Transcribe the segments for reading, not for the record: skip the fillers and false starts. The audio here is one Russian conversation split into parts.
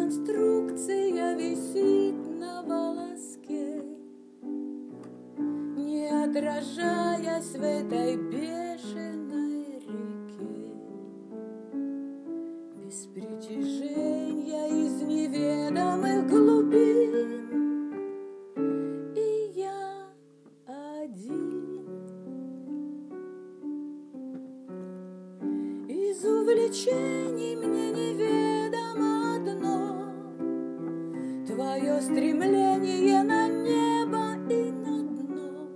конструкция висит на волоске, не отражаясь в этой бешеной реке. Без притяжения из неведомых глубин, и я один. Из увлечений мне неведомо одно: твое стремление на небо и на дно,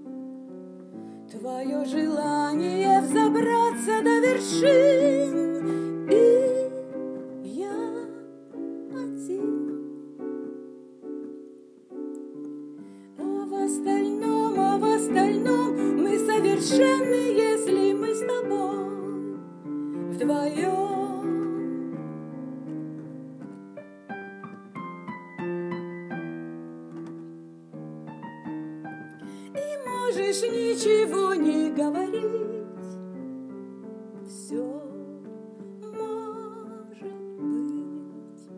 твое желание взобраться до вершин, и я один. А в остальном мы совершенны, если мы с тобой вдвоем. И можешь ничего не говорить, все может быть.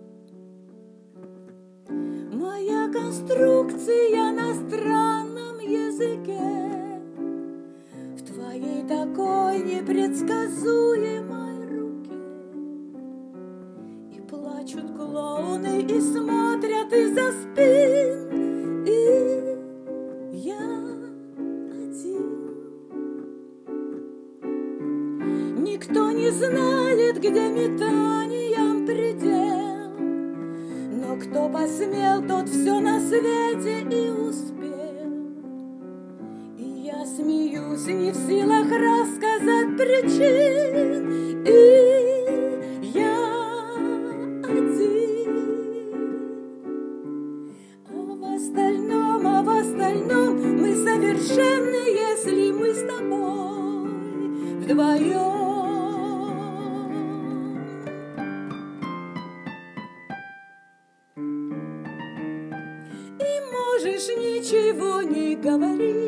Моя конструкция на странном языке в твоей такой непредсказуемой руке. И плачут клоуны, и смотрят из-за спин, и я один. Никто не знает, где метаниям предел, но кто посмел, тот все на свете и успел. И я смеюсь, не в силах рассказать причин, и я один. А в остальном мы совершенны, если мы с тобой вдвоем. И можешь ничего не говорить,